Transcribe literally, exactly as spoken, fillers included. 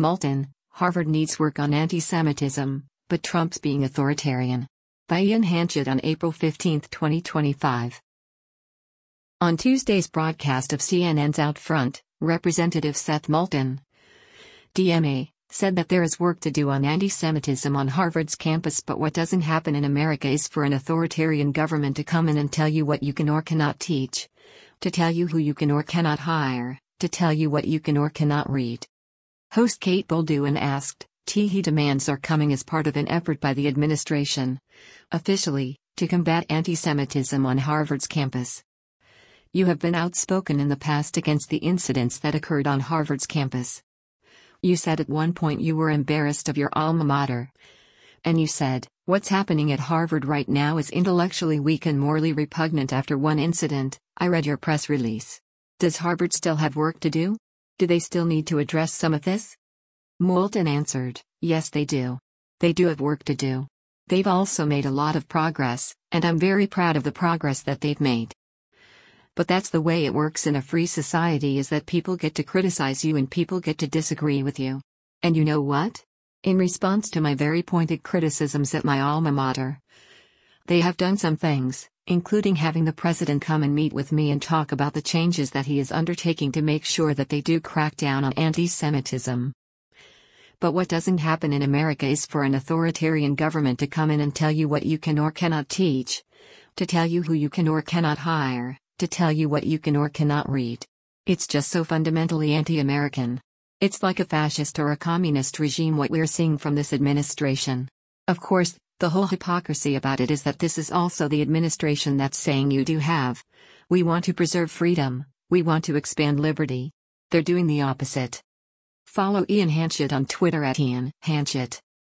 Moulton, Harvard needs work on anti-Semitism, but Trump's being authoritarian. By Ian Hanchett on April fifteenth, twenty twenty-five. On Tuesday's broadcast of C N N's Out Front, Representative Seth Moulton, D M A, said that there is work to do on anti-Semitism on Harvard's campus, but what doesn't happen in America is for an authoritarian government to come in and tell you what you can or cannot teach, to tell you who you can or cannot hire, to tell you what you can or cannot read. Host Kate Bolduan asked, T he demands are coming as part of an effort by the administration, officially, to combat anti-Semitism on Harvard's campus. You have been outspoken in the past against the incidents that occurred on Harvard's campus. You said at one point you were embarrassed of your alma mater. And you said, what's happening at Harvard right now is intellectually weak and morally repugnant after one incident. I read your press release. Does Harvard still have work to do? Do they still need to address some of this? Moulton answered, yes they do. They do have work to do. They've also made a lot of progress, and I'm very proud of the progress that they've made. But that's the way it works in a free society, is that people get to criticize you and people get to disagree with you. And you know what? In response to my very pointed criticisms at my alma mater, they have done some things, including having the president come and meet with me and talk about the changes that he is undertaking to make sure that they do crack down on anti-Semitism. But what doesn't happen in America is for an authoritarian government to come in and tell you what you can or cannot teach, to tell you who you can or cannot hire, to tell you what you can or cannot read. It's just so fundamentally anti-American. It's like a fascist or a communist regime what we're seeing from this administration. Of course, the whole hypocrisy about it is that this is also the administration that's saying you do have. We want to preserve freedom, we want to expand liberty. They're doing the opposite. Follow Ian Hanchett on Twitter at Ian Hanchett.